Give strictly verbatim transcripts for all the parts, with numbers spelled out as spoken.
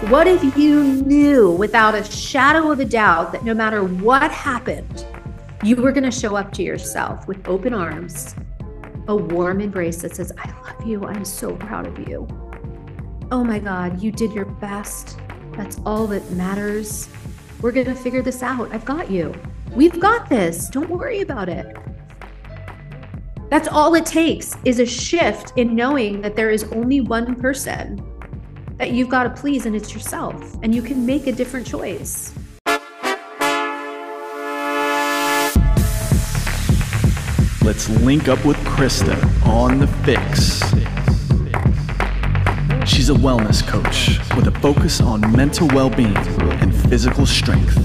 What if you knew without a shadow of a doubt that no matter what happened, you were going to show up to yourself with open arms, a warm embrace that says, I love you. I'm so proud of you. Oh my God, you did your best. That's all that matters. We're going to figure this out. I've got you. We've got this. Don't worry about it. That's all it takes is a shift in knowing that there is only one person that you've got to please, and it's yourself, and you can make a different choice. Let's link up with Krista on The Fix. She's a wellness coach with a focus on mental well-being and physical strength.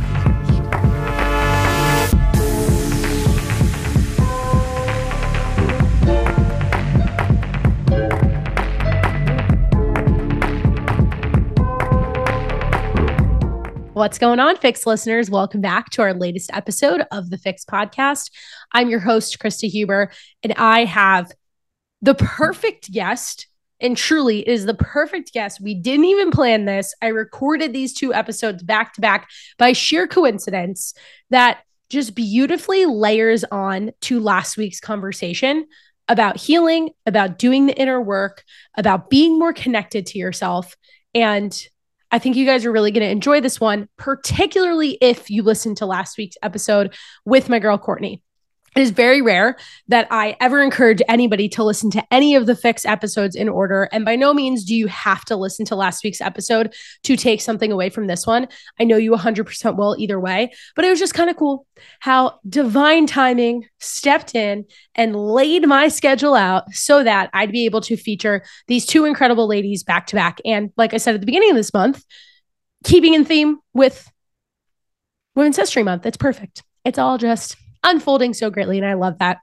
What's going on, Fix listeners? Welcome back to our latest episode of the Fix podcast. I'm your host, Krista Huber, and I have the perfect guest, and truly it is the perfect guest. We didn't even plan this. I recorded these two episodes back to back by sheer coincidence that just beautifully layers on to last week's conversation about healing, about doing the inner work, about being more connected to yourself. And I think you guys are really going to enjoy this one, particularly if you listened to last week's episode with my girl, Courtney. It is very rare that I ever encourage anybody to listen to any of the Fix episodes in order. And by no means do you have to listen to last week's episode to take something away from this one. I know you one hundred percent will either way, but it was just kind of cool how divine timing stepped in and laid my schedule out so that I'd be able to feature these two incredible ladies back to back. And like I said at the beginning of this month, keeping in theme with Women's History Month, it's perfect. It's all just unfolding so greatly, and I love that.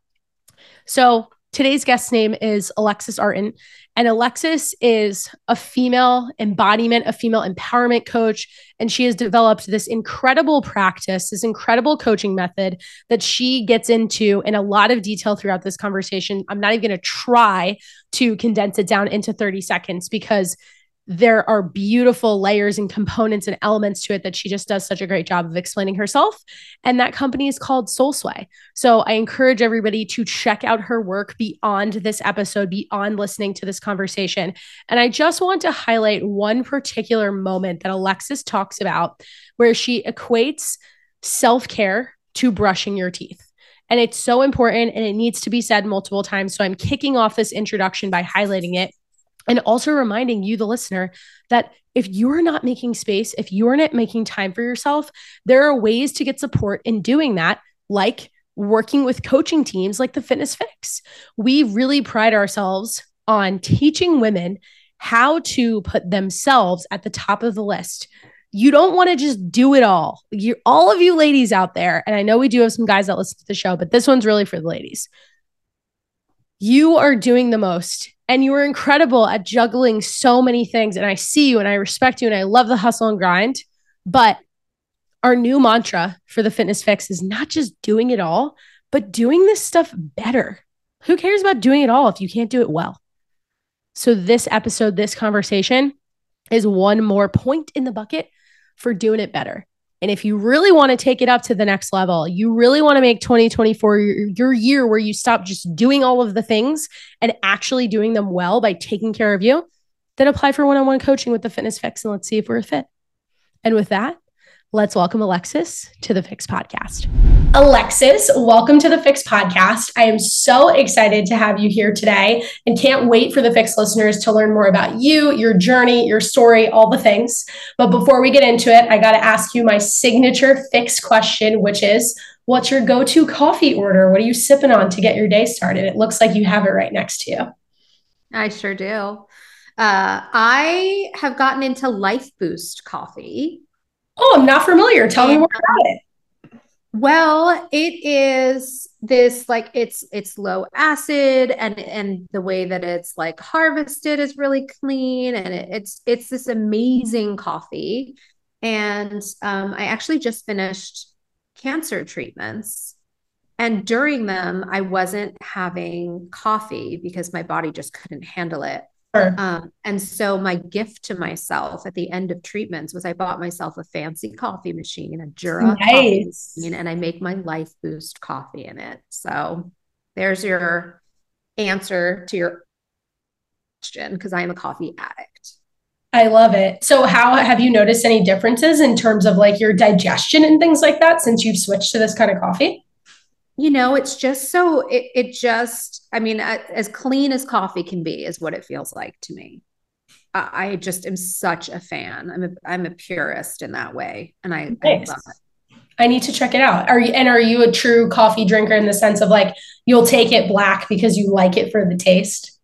So today's guest's name is Alexis Artin, and Alexis is a female embodiment, a female empowerment coach, and she has developed this incredible practice, this incredible coaching method that she gets into in a lot of detail throughout this conversation. I'm not even going to try to condense it down into thirty seconds because there are beautiful layers and components and elements to it that she just does such a great job of explaining herself. And that company is called Soulsway. So I encourage everybody to check out her work beyond this episode, beyond listening to this conversation. And I just want to highlight one particular moment that Alexis talks about where she equates self-care to brushing your teeth. And it's so important and it needs to be said multiple times. So I'm kicking off this introduction by highlighting it. And also reminding you, the listener, that if you're not making space, if you're not making time for yourself, there are ways to get support in doing that, like working with coaching teams like the Fitness Fix. We really pride ourselves on teaching women how to put themselves at the top of the list. You don't want to just do it all. You, all of you ladies out there, and I know we do have some guys that listen to the show, but this one's really for the ladies. You are doing the most. And you are incredible at juggling so many things. And I see you and I respect you and I love the hustle and grind. But our new mantra for the Fitness Fix is not just doing it all, but doing this stuff better. Who cares about doing it all if you can't do it well? So this episode, this conversation is one more point in the bucket for doing it better. And if you really want to take it up to the next level, you really want to make twenty twenty-four your, your year where you stop just doing all of the things and actually doing them well by taking care of you, then apply for one-on-one coaching with the Fitness Fix and let's see if we're a fit. And with that, let's welcome Alexis to the Fix podcast. Alexis, welcome to the Fix podcast. I am so excited to have you here today and can't wait for the Fix listeners to learn more about you, your journey, your story, all the things. But before we get into it, I got to ask you my signature Fix question, which is, what's your go-to coffee order? What are you sipping on to get your day started? It looks like you have it right next to you. I sure do. Uh, I have gotten into Life Boost coffee. Oh, I'm not familiar. Tell and, me more about it. Well, it is this like it's it's low acid and and the way that it's like harvested is really clean and it, it's it's this amazing coffee. And um, I actually just finished cancer treatments, and during them I wasn't having coffee because my body just couldn't handle it. Sure. Um, and so my gift to myself at the end of treatments was I bought myself a fancy coffee machine, a Jura coffee Nice. machine, and I make my Life Boost coffee in it. So there's your answer to your question, because I am a coffee addict. I love it. So how have you noticed any differences in terms of like your digestion and things like that since you've switched to this kind of coffee? You know, it's just so, it, it just, I mean, as clean as coffee can be is what it feels like to me. I, I just am such a fan. I'm a, I'm a purist in that way. And I, Nice. I love it. I need to check it out. Are you, and are you a true coffee drinker in the sense of like, you'll take it black because you like it for the taste?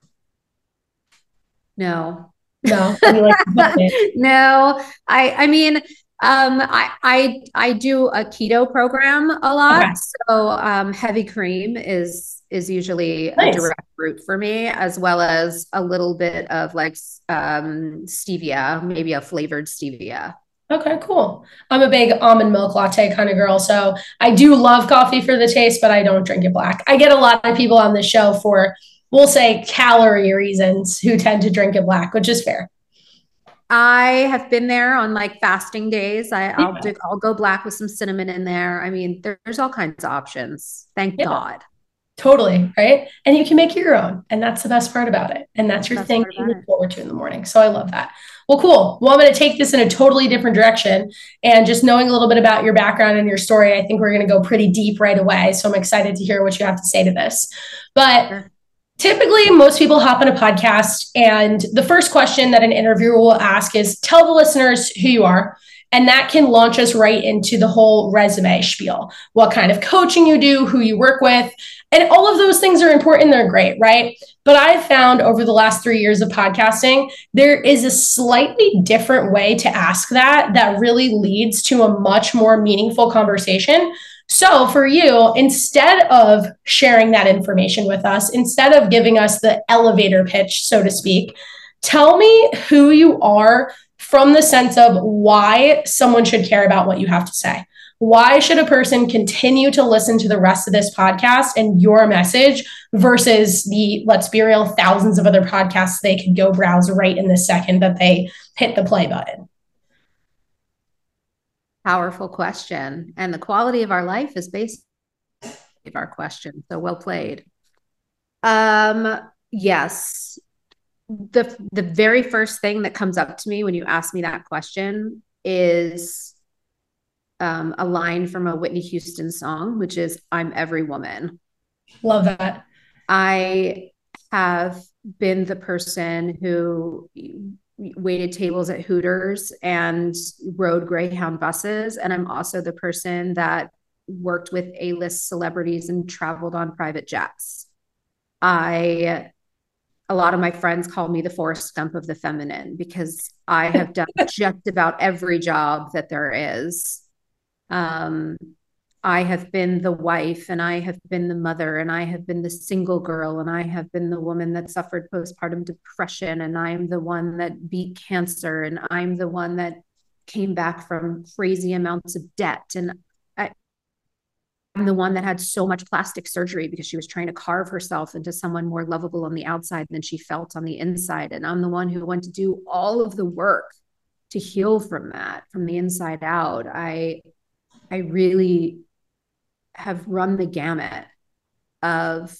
No, No, you like it. no, I, I mean, um, I, I, I do a keto program a lot. Okay. So, um, heavy cream is, is usually Nice. a direct route for me, as well as a little bit of like, um, stevia, maybe a flavored stevia. Okay, cool. I'm a big almond milk latte kind of girl. So I do love coffee for the taste, but I don't drink it black. I get a lot of people on the show for, we'll say, calorie reasons who tend to drink it black, which is fair. I have been there on like fasting days. I, I'll Yeah. do, I'll go black with some cinnamon in there. I mean, there, there's all kinds of options. Thank Yeah. God. Totally, right? And you can make it your own. And that's the best part about it. And that's your Best thing part you about look it. forward to in the morning. So I love that. Well, cool. Well, I'm going to take this in a totally different direction. And just knowing a little bit about your background and your story, I think we're going to go pretty deep right away. So I'm excited to hear what you have to say to this. But Sure. typically, most people hop on a podcast, and the first question that an interviewer will ask is, tell the listeners who you are. And that can launch us right into the whole resume spiel, what kind of coaching you do, who you work with. And all of those things are important. They're great, right? But I've found over the last three years of podcasting, there is a slightly different way to ask that that really leads to a much more meaningful conversation. So for you, instead of sharing that information with us, instead of giving us the elevator pitch, so to speak, tell me who you are from the sense of why someone should care about what you have to say. Why should a person continue to listen to the rest of this podcast and your message versus the, let's be real, thousands of other podcasts they could go browse right in the second that they hit the play button? Powerful question. And the quality of our life is based on our question. So well played. Um, yes. The, the very first thing that comes up to me when you ask me that question is um, a line from a Whitney Houston song, which is, I'm every woman. Love that. I have been the person who waited tables at Hooters and rode Greyhound buses. And I'm also the person that worked with A-list celebrities and traveled on private jets. I, a lot of my friends call me the Forrest Gump of the feminine because I have done just about every job that there is. Um, I have been the wife, and I have been the mother, and I have been the single girl, and I have been the woman that suffered postpartum depression, and I am the one that beat cancer, and I'm the one that came back from crazy amounts of debt. And I, I'm the one that had so much plastic surgery because she was trying to carve herself into someone more lovable on the outside than she felt on the inside. And I'm the one who went to do all of the work to heal from that, from the inside out. I, I really have run the gamut of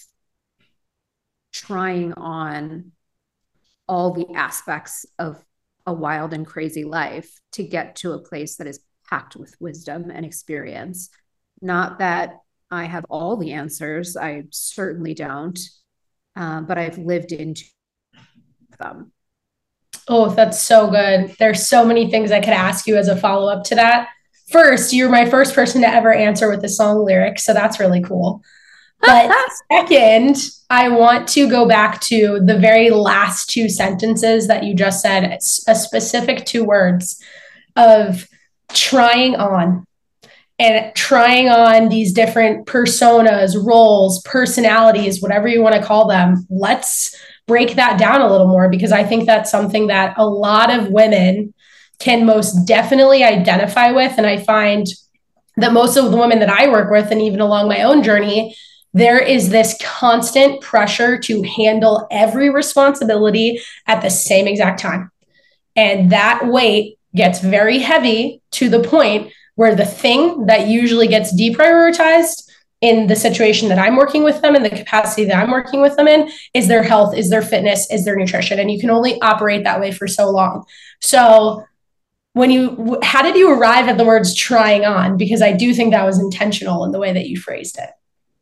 trying on all the aspects of a wild and crazy life to get to a place that is packed with wisdom and experience. Not that I have all the answers, I certainly don't, uh, but I've lived into them. Oh, that's so good. There's so many things I could ask you as a follow-up to that. First, you're my first person to ever answer with the song lyric, so that's really cool. But second, I want to go back to the very last two sentences that you just said. It's a specific two words of trying on and trying on these different personas, roles, personalities, whatever you want to call them. Let's break that down a little more, because I think that's something that a lot of women can most definitely identify with. And I find that most of the women that I work with, and even along my own journey, there is this constant pressure to handle every responsibility at the same exact time. And that weight gets very heavy to the point where the thing that usually gets deprioritized in the situation that I'm working with them, in the capacity that I'm working with them in, is their health, is their fitness, is their nutrition. And you can only operate that way for so long. So when you, how did you arrive at the words trying on? Because I do think that was intentional in the way that you phrased it.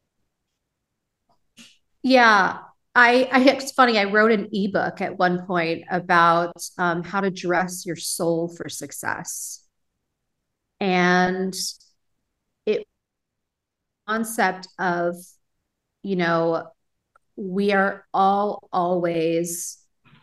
Yeah. I, I, it's funny. I wrote an ebook at one point about um, how to dress your soul for success. And it concept of, you know, we are all always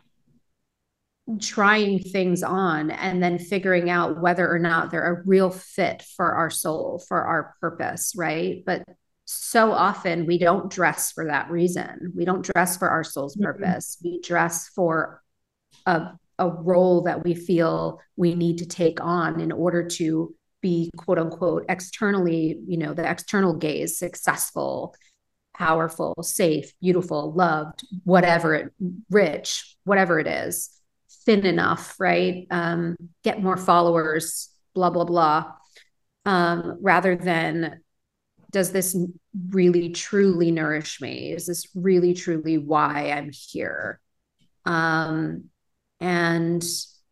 trying things on and then figuring out whether or not they're a real fit for our soul, for our purpose, right? But so often we don't dress for that reason. We don't dress for our soul's purpose. Mm-hmm. We dress for a, a role that we feel we need to take on in order to be, quote unquote, externally, you know, the external gaze, successful, powerful, safe, beautiful, loved, whatever it, rich, whatever it is, thin enough, right? Um, get more followers, blah, blah, blah. Um, rather than, does this really truly nourish me? Is this really truly why I'm here? Um, and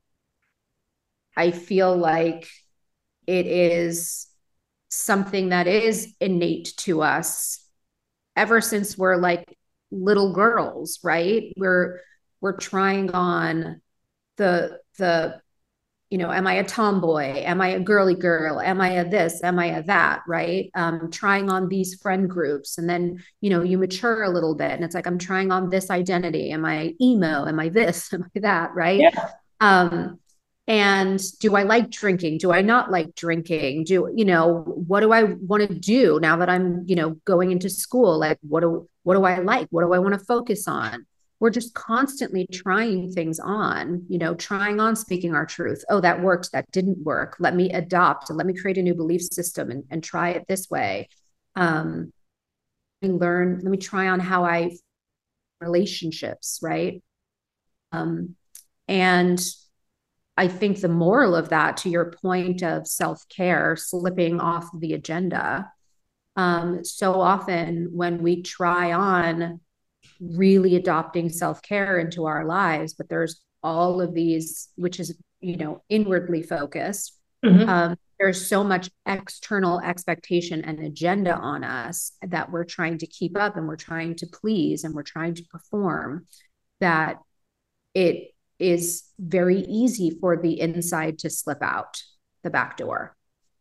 I feel like it is something that is innate to us ever since we're like little girls, right? We're, we're trying on the, the, you know, am I a tomboy? Am I a girly girl? Am I a this? Am I a that? Right. Um, trying on these friend groups. And then, you know, you mature a little bit and it's like, I'm trying on this identity. Am I emo? Am I this? Am I that? Right. Yeah. Um, and do I like drinking? Do I not like drinking? Do, you know, what do I want to do now that I'm, you know, going into school? Like, what do, what do I like? What do I want to focus on? We're just constantly trying things on, you know, trying on speaking our truth. Oh, that worked. That didn't work. Let me adopt and let me create a new belief system and, and try it this way. Um, and learn, let me try on how I relationships, right? Um, and I think the moral of that, to your point of self-care, slipping off the agenda, um, so often when we try on really adopting self-care into our lives, but there's all of these, which is, you know, inwardly focused. Mm-hmm. Um, there's so much external expectation and agenda on us that we're trying to keep up and we're trying to please and we're trying to perform, that it is very easy for the inside to slip out the back door.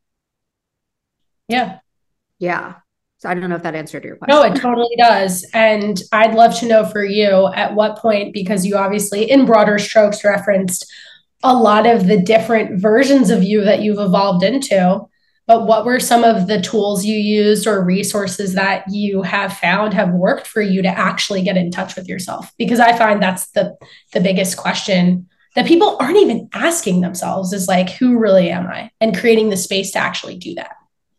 Yeah. Yeah. So I don't know if that answered your question. No, it totally does. And I'd love to know for you at what point, because you obviously in broader strokes referenced a lot of the different versions of you that you've evolved into, but what were some of the tools you used or resources that you have found have worked for you to actually get in touch with yourself? Because I find that's the, the biggest question that people aren't even asking themselves, is like, who really am I? And creating the space to actually do that.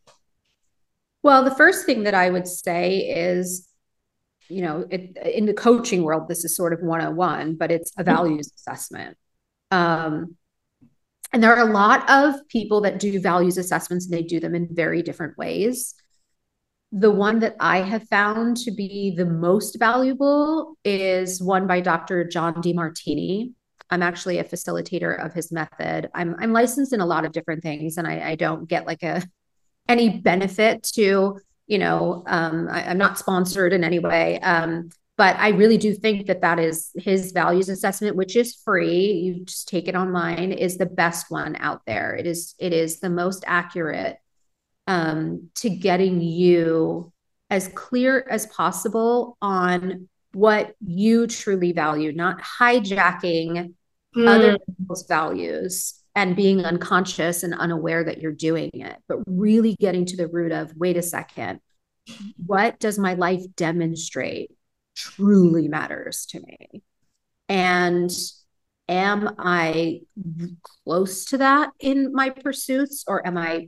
Well, the first thing that I would say is, you know, it, in the coaching world, this is sort of one oh one, but it's a values assessment. Um, and there are a lot of people that do values assessments and they do them in very different ways. The one that I have found to be the most valuable is one by Doctor John Demartini. I'm actually a facilitator of his method. I'm, I'm licensed in a lot of different things, and I, I don't get like a any benefit to, you know, um, I, I'm not sponsored in any way. Um, but I really do think that that is his values assessment, which is free. You just take it online, is the best one out there. It is, it is the most accurate um, to getting you as clear as possible on what you truly value, not hijacking mm. other people's values and being unconscious and unaware that you're doing it, but really getting to the root of, wait a second, what does my life demonstrate truly matters to me? And am I close to that in my pursuits, or am I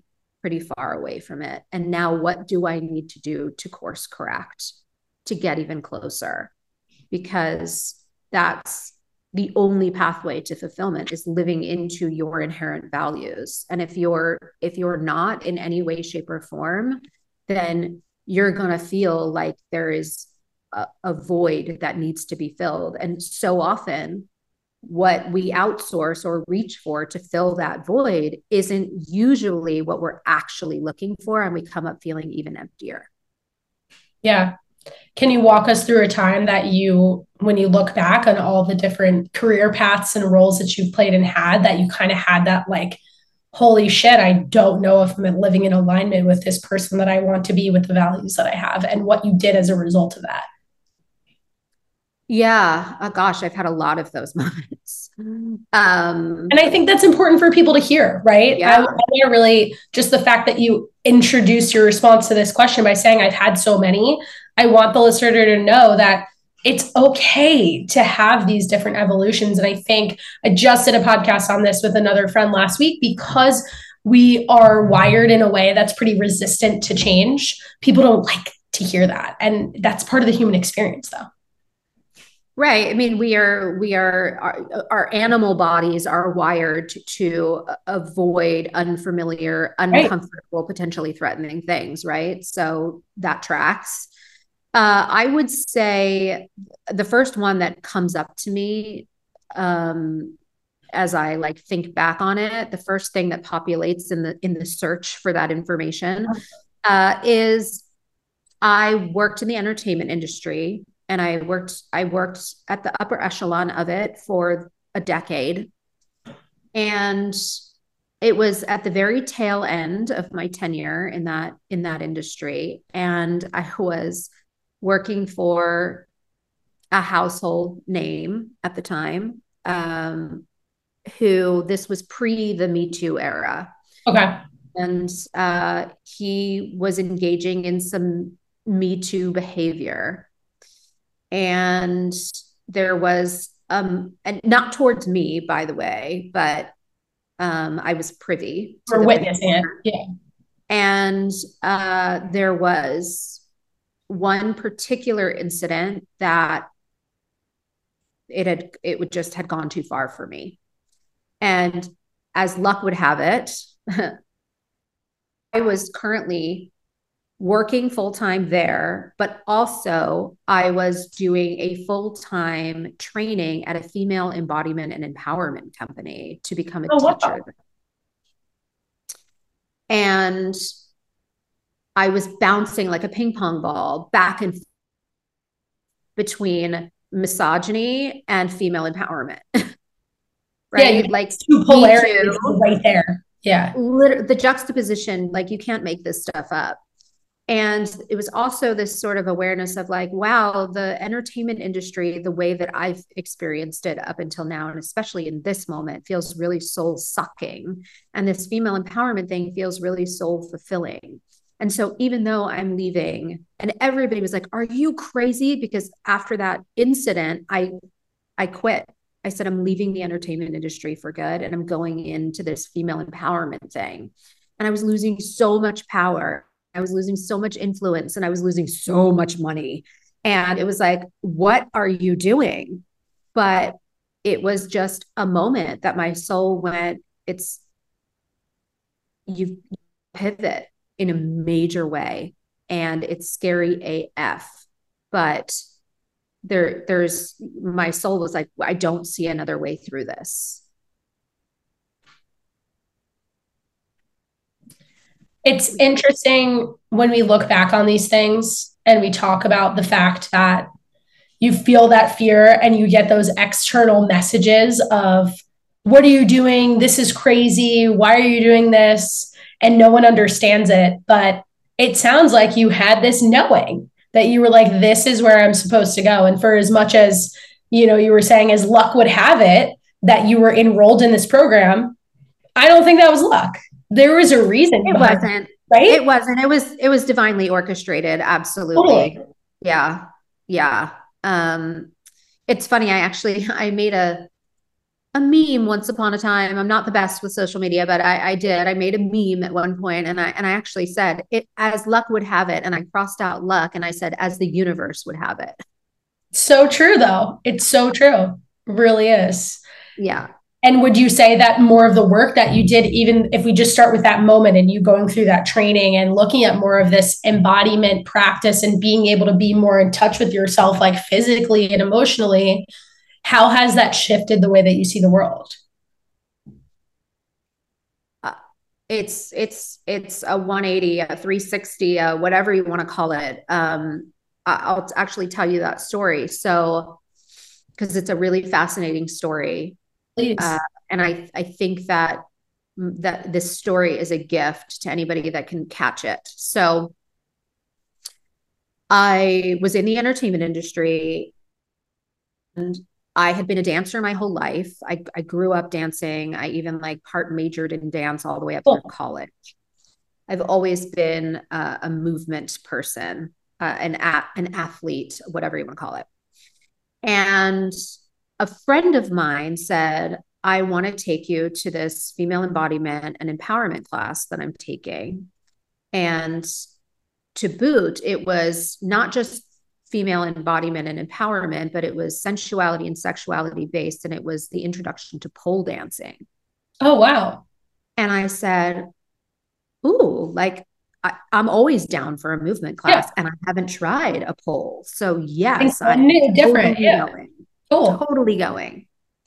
pretty far away from it. And now what do I need to do to course correct to get even closer? Because that's the only pathway to fulfillment, is living into your inherent values. And if you're, if you're not in any way, shape, or form, then you're going to feel like there is a, a void that needs to be filled. And so often what we outsource or reach for to fill that void isn't usually what we're actually looking for. And we come up feeling even emptier. Yeah. Can you walk us through a time that you, when you look back on all the different career paths and roles that you've played and had, that you kind of had that like, holy shit, I don't know if I'm living in alignment with this person that I want to be, with the values that I have, and what you did as a result of that? Yeah. Oh, gosh, I've had a lot of those moments. Um, and I think that's important for people to hear, right? Yeah. I, I really, just the fact that you introduce your response to this question by saying I've had so many, I want the listener to know that it's okay to have these different evolutions. And I think I just did a podcast on this with another friend last week, because we are wired in a way that's pretty resistant to change. People don't like to hear that. And that's part of the human experience, though. Right. I mean, we are, we are, our, our animal bodies are wired to, to avoid unfamiliar, uncomfortable, right, potentially threatening things. Right. So that tracks. Uh, I would say the first one that comes up to me, um, as I like think back on it, the first thing that populates in the, in the search for that information, uh, is I worked in the entertainment industry, and I worked, I worked at the upper echelon of it for a decade. And it was at the very tail end of my tenure in that, in that industry. And I was working for a household name at the time, um, who, this was pre the Me Too era. Okay. And uh, he was engaging in some Me Too behavior. And there was, um, and not towards me, by the way, but um, I was privy to We're witnessing it. Yeah. And uh, there was one particular incident that it had, it would just had gone too far for me. And as luck would have it, I was currently working full-time there, but also I was doing a full-time training at a female embodiment and empowerment company to become a oh, teacher. Wow. And I was bouncing like a ping pong ball back and forth between misogyny and female empowerment. Right? Yeah, like two polarities right there. Yeah. Literally, the juxtaposition, like you can't make this stuff up. And it was also this sort of awareness of like, wow, the entertainment industry, the way that I've experienced it up until now, and especially in this moment, feels really soul sucking. And this female empowerment thing feels really soul fulfilling. And so even though I'm leaving, and everybody was like, are you crazy? Because after that incident, I, I quit. I said, I'm leaving the entertainment industry for good. And I'm going into this female empowerment thing. And I was losing so much power. I was losing so much influence, and I was losing so much money. And it was like, what are you doing? But it was just a moment that my soul went, it's, you pivot in a major way, and it's scary A F, but there, there's, my soul was like, I don't see another way through this. It's interesting when we look back on these things and we talk about the fact that you feel that fear and you get those external messages of, what are you doing? This is crazy. Why are you doing this? And no one understands it. But it sounds like you had this knowing that you were like, this is where I'm supposed to go. And for as much as, you know, you were saying as luck would have it that you were enrolled in this program, I don't think that was luck. There was a reason. It wasn't, it, right? It wasn't, it was, it was divinely orchestrated. Absolutely. Totally. Yeah. Yeah. Um, it's funny. I actually, I made a, a meme once upon a time. I'm not the best with social media, but I, I did. I made a meme at one point, and I and I actually said it as luck would have it, and I crossed out luck, and I said as the universe would have it. So true, though. It's so true. It really is. Yeah. And would you say that more of the work that you did, even if we just start with that moment and you going through that training and looking at more of this embodiment practice and being able to be more in touch with yourself, like physically and emotionally, how has that shifted the way that you see the world? Uh, it's, it's, it's a one eighty, a three sixty, uh, whatever you want to call it. Um, I'll actually tell you that story. So, because it's a really fascinating story. Please. Uh, and I, I think that that this story is a gift to anybody that can catch it. So I was in the entertainment industry, and I had been a dancer my whole life. I, I grew up dancing. I even like part majored in dance all the way up Cool. through college. I've always been uh, a movement person, uh, an, a- an athlete, whatever you want to call it. And a friend of mine said, I want to take you to this female embodiment and empowerment class that I'm taking. And to boot, it was not just female embodiment and empowerment, but it was sensuality and sexuality based. And it was the introduction to pole dancing. Oh, wow. And I said, ooh, like I, I'm always down for a movement class, yeah. And I haven't tried a pole. So yes, I'm different. Totally Yeah. going. Cool. Totally going.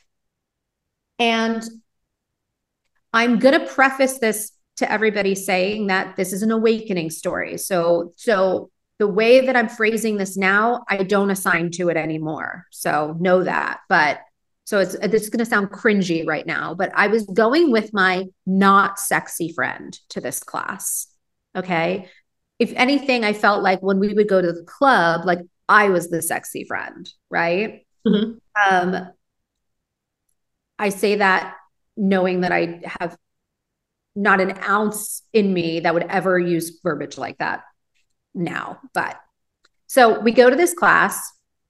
And I'm going to preface this to everybody saying that this is an awakening story. So, so the way that I'm phrasing this now, I don't assign to it anymore. So know that. But so it's, it's going to sound cringy right now, but I was going with my not sexy friend to this class. Okay. If anything, I felt like when we would go to the club, like I was the sexy friend, right? Mm-hmm. Um, I say that knowing that I have not an ounce in me that would ever use verbiage like that now. But so we go to this class,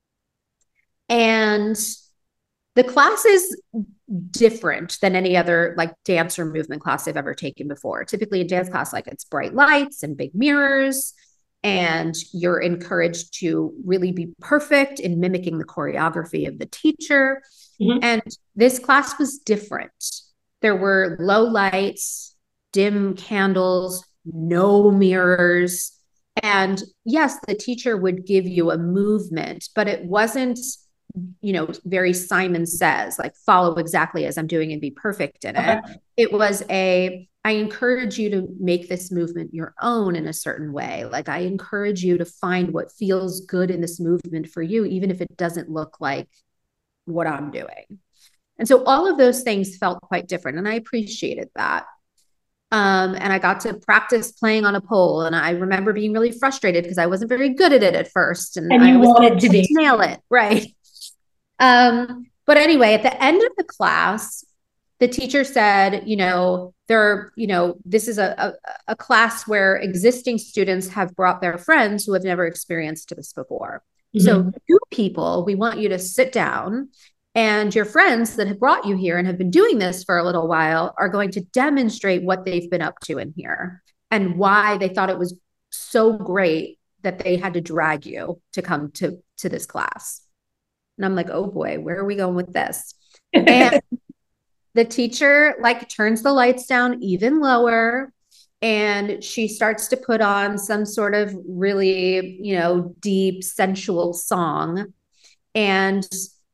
and the class is different than any other like dance or movement class I've ever taken before. Typically in dance class, like it's bright lights and big mirrors, and you're encouraged to really be perfect in mimicking the choreography of the teacher. Mm-hmm. And this class was different. There were low lights, dim candles, no mirrors. And yes, the teacher would give you a movement, but it wasn't, you know, very Simon Says, like follow exactly as I'm doing and be perfect in it. Okay. It was a, I encourage you to make this movement your own in a certain way. Like I encourage you to find what feels good in this movement for you, even if it doesn't look like what I'm doing. And so all of those things felt quite different. And I appreciated that. Um, and I got to practice playing on a pole. And I remember being really frustrated because I wasn't very good at it at first. And, and I you wanted to be. Nail it. Right. Um, but anyway, at the end of the class, the teacher said, you know, there, you know, this is a, a, a class where existing students have brought their friends who have never experienced this before. Mm-hmm. So you people, we want you to sit down, and your friends that have brought you here and have been doing this for a little while are going to demonstrate what they've been up to in here and why they thought it was so great that they had to drag you to come to, to this class. And I'm like, oh boy, where are we going with this? And the teacher like turns the lights down even lower, and she starts to put on some sort of really, you know, deep, sensual song. And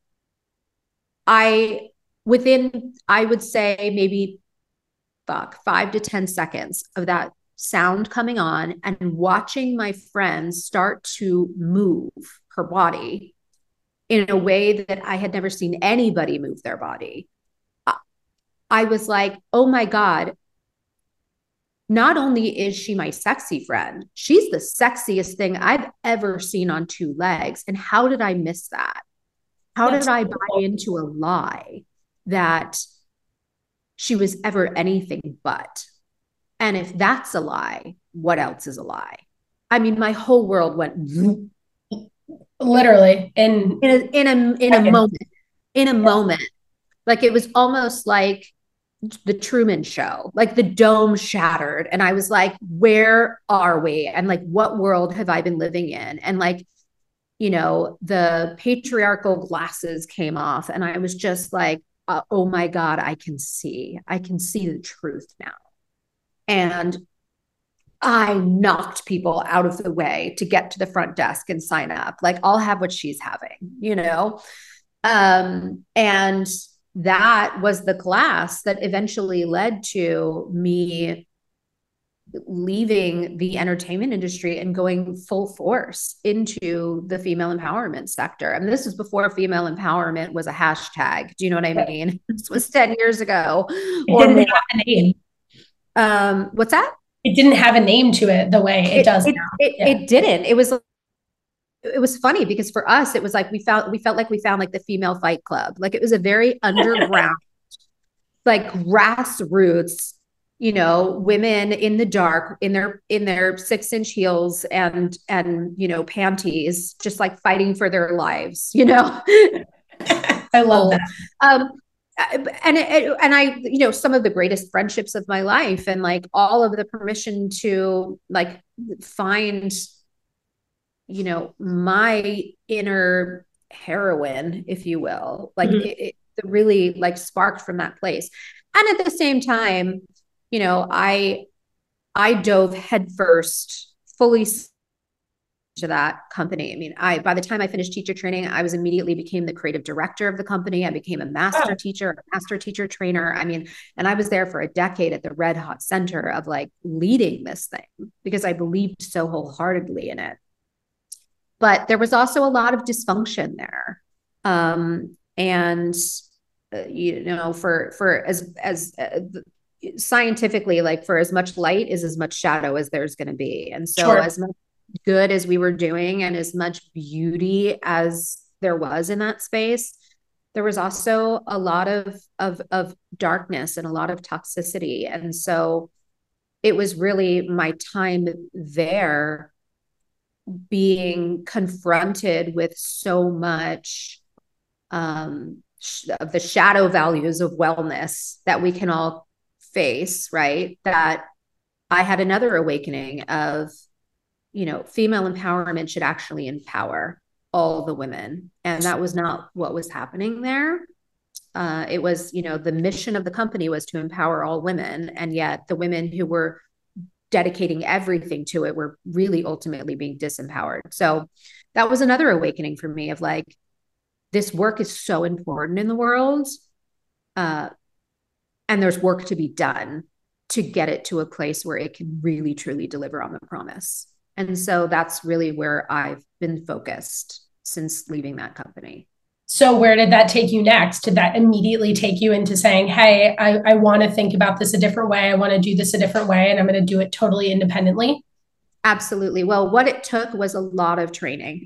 I, within, I would say maybe fuck, five to ten seconds of that sound coming on and watching my friend start to move her body in a way that I had never seen anybody move their body. I was like, oh my God, not only is she my sexy friend, she's the sexiest thing I've ever seen on two legs. And how did I miss that? How That's did I buy cool. into a lie that she was ever anything but? And if that's a lie, what else is a lie? I mean, my whole world went literally in in a in a in a moment, in a moment. Like it was almost like the Truman Show, like the dome shattered. And I was like, where are we? And like, what world have I been living in? And like, you know, the patriarchal glasses came off and I was just like, uh, oh my God, I can see, I can see the truth now. And I knocked people out of the way to get to the front desk and sign up. Like, I'll have what she's having, you know? Um, and that was the class that eventually led to me leaving the entertainment industry and going full force into the female empowerment sector. And this is before female empowerment was a hashtag. Do you know what I mean? This was ten years ago. It didn't more. have a name. Um, what's that? It didn't have a name to it the way it, it does it, now. It, yeah. it didn't. It was it was funny because for us, it was like we found we felt like we found like the female fight club. Like it was a very underground, like grassroots, you know, women in the dark in their in their six inch heels and and you know panties, just like fighting for their lives, you know. I love that. Um, and it, and I, you know, some of the greatest friendships of my life, and like all of the permission to like find, you know, my inner heroine, if you will, like mm-hmm. it, it really like sparked from that place. And at the same time, you know, I, I dove headfirst, fully to that company. I mean, I, by the time I finished teacher training, I was immediately became the creative director of the company. I became a master oh. teacher, a master teacher trainer. I mean, and I was there for a decade at the red hot center of like leading this thing because I believed so wholeheartedly in it. But there was also a lot of dysfunction there. Um, and, uh, you know, for, for as, as, uh, scientifically, like for as much light is as much shadow as there's going to be. And so sure. as much good as we were doing and as much beauty as there was in that space, there was also a lot of, of, of darkness and a lot of toxicity. And so it was really my time there being confronted with so much um, sh- of the shadow values of wellness that we can all face, right? That I had another awakening of, you know, female empowerment should actually empower all the women. And that was not what was happening there. Uh, it was, you know, the mission of the company was to empower all women. And yet the women who were dedicating everything to it were really ultimately being disempowered. So that was another awakening for me of like, this work is so important in the world. Uh, and there's work to be done to get it to a place where it can really, truly deliver on the promise. And so that's really where I've been focused since leaving that company. So where did that take you next? Did that immediately take you into saying, hey, I, I want to think about this a different way. I want to do this a different way, and I'm going to do it totally independently? Absolutely. Well, what it took was a lot of training.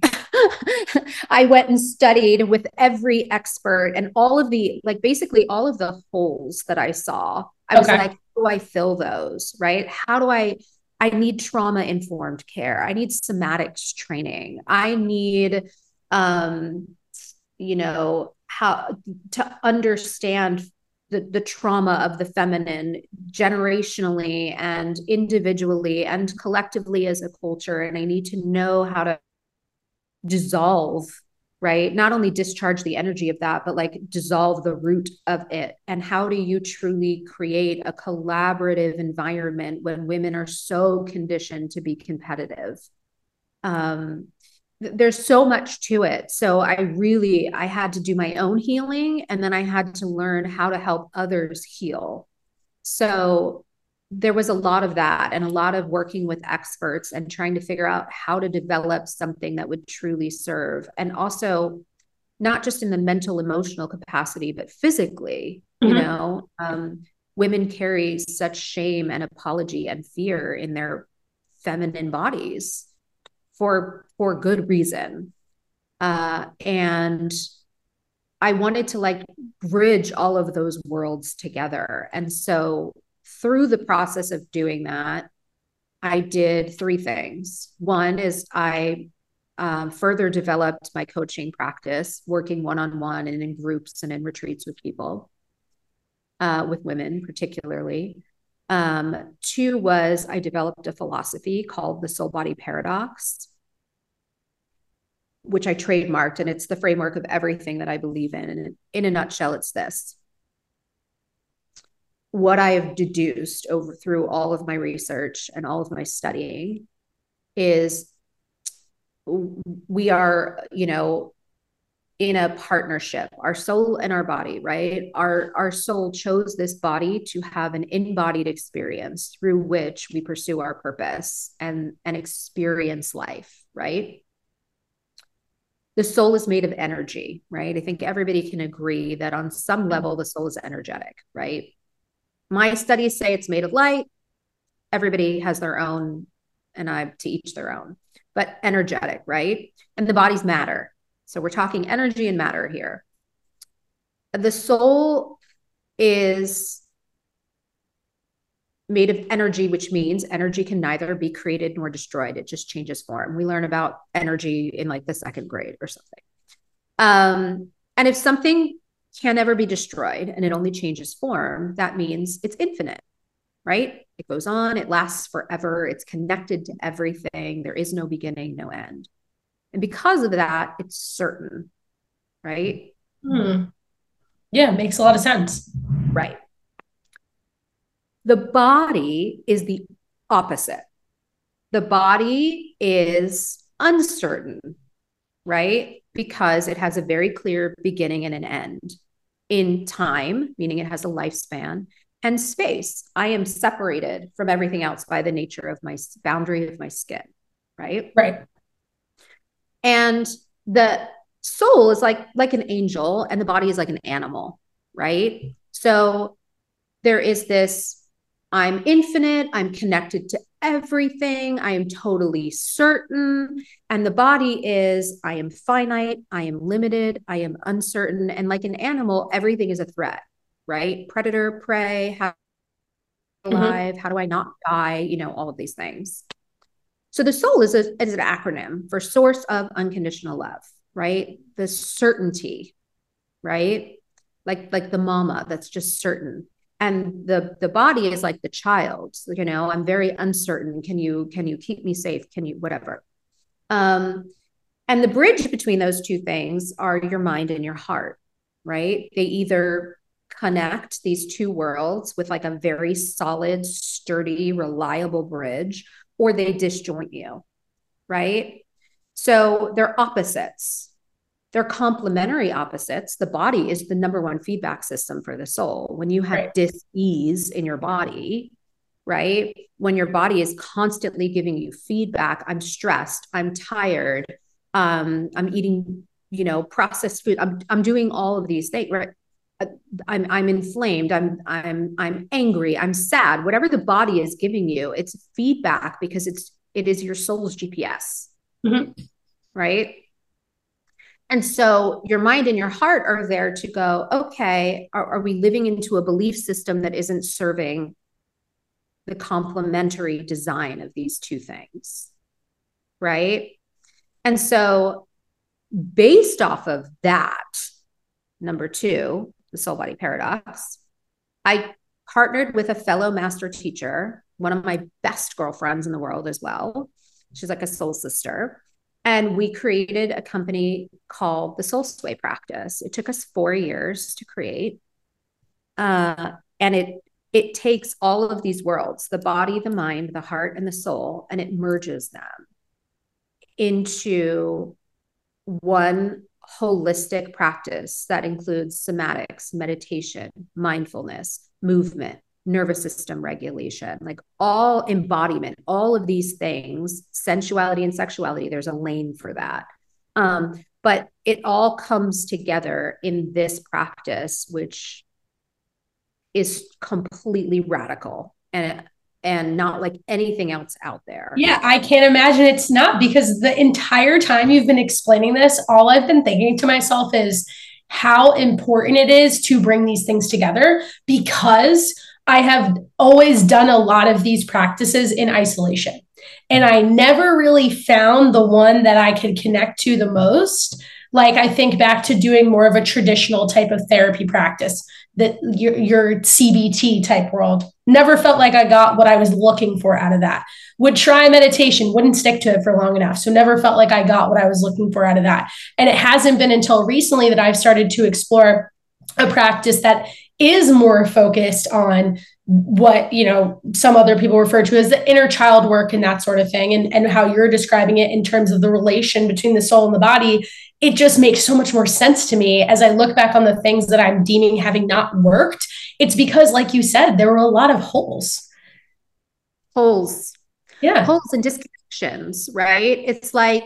I went and studied with every expert and all of the, like basically all of the holes that I saw. I was okay. like, how do I fill those? Right? How do I, I need trauma informed care. I need somatics training. I need, um, you know, how to understand the, the trauma of the feminine generationally and individually and collectively as a culture. And I need to know how to dissolve, right? Not only discharge the energy of that, but like dissolve the root of it. And how do you truly create a collaborative environment when women are so conditioned to be competitive? Um, there's so much to it. So I really, I had to do my own healing, and then I had to learn how to help others heal. So there was a lot of that and a lot of working with experts and trying to figure out how to develop something that would truly serve. And also not just in the mental, emotional capacity, but physically, mm-hmm. you know, um, women carry such shame and apology and fear in their feminine bodies for, for good reason. Uh, and I wanted to like bridge all of those worlds together. And so through the process of doing that, I did three things. One is I um, further developed my coaching practice, working one-on-one and in groups and in retreats with people, uh, with women particularly. Um, two was I developed a philosophy called the soul body paradox, which I trademarked, and it's the framework of everything that I believe in. And in a nutshell, it's this. What I have deduced over through all of my research and all of my studying is we are, you know, in a partnership, our soul and our body, right? Our, our soul chose this body to have an embodied experience through which we pursue our purpose and, and experience life, right? The soul is made of energy, right? I think everybody can agree that on some level, the soul is energetic, right? My studies say it's made of light. Everybody has their own, and I to each their own, but energetic, right? And the body's matter. So we're talking energy and matter here. The soul is made of energy, which means energy can neither be created nor destroyed. It just changes form. We learn about energy in like the second grade or something. Um, and if something can never be destroyed and it only changes form, that means it's infinite, right? It goes on, it lasts forever. It's connected to everything. There is no beginning, no end. And because of that, it's certain, right? Hmm. Yeah, makes a lot of sense. Right. The body is the opposite. The body is uncertain, right? Because it has a very clear beginning and an end in time, meaning it has a lifespan, and space. I am separated from everything else by the nature of my boundary of my skin, right? Right. And the soul is like, like an angel and the body is like an animal, right? So there is this, I'm infinite, I'm connected to everything, I am totally certain. And the body is, I am finite, I am limited, I am uncertain. And like an animal, everything is a threat, right? Predator, prey, how alive, mm-hmm. How do I not die? You know, all of these things. So the soul is, a, is an acronym for source of unconditional love, right? The certainty, right? Like, like the mama that's just certain. And the, the body is like the child, you know, I'm very uncertain. Can you, can you keep me safe? Can you, whatever. Um, and the bridge between those two things are your mind and your heart, right? They either connect these two worlds with like a very solid, sturdy, reliable bridge, or they disjoint you, right? So they're opposites. They're complementary opposites. The body is the number one feedback system for the soul. When you have right. dis-ease in your body, right? When your body is constantly giving you feedback, I'm stressed, I'm tired, um, I'm eating, you know, processed food, I'm, I'm doing all of these things, right? I'm, I'm inflamed, I'm, I'm, I'm angry, I'm sad, whatever the body is giving you, it's feedback because it's, it is your soul's G P S, mm-hmm. right? And so your mind and your heart are there to go, okay, are, are we living into a belief system that isn't serving the complementary design of these two things, right? And so based off of that, number two, the soul body paradox, I partnered with a fellow master teacher, one of my best girlfriends in the world as well. She's like a soul sister. And we created a company called the Soul Sway Practice. It took us four years to create. Uh, and it, it takes all of these worlds, the body, the mind, the heart, and the soul, and it merges them into one holistic practice that includes somatics, meditation, mindfulness, movement, nervous system regulation, like all embodiment, all of these things, sensuality and sexuality, there's a lane for that. Um, but it all comes together in this practice, which is completely radical and and not like anything else out there. Yeah, I can't imagine it's not, because the entire time you've been explaining this, all I've been thinking to myself is how important it is to bring these things together, because I have always done a lot of these practices in isolation. And I never really found the one that I could connect to the most. Like, I think back to doing more of a traditional type of therapy practice, that your, your C B T type world. Never felt like I got what I was looking for out of that. Would try meditation, wouldn't stick to it for long enough. So never felt like I got what I was looking for out of that. And it hasn't been until recently that I've started to explore a practice that is more focused on what, you know, some other people refer to as the inner child work and that sort of thing. And, and how you're describing it in terms of the relation between the soul and the body, it just makes so much more sense to me as I look back on the things that I'm deeming having not worked. It's because, like you said, there were a lot of holes. Holes. Yeah. Holes and disconnections, right? It's like,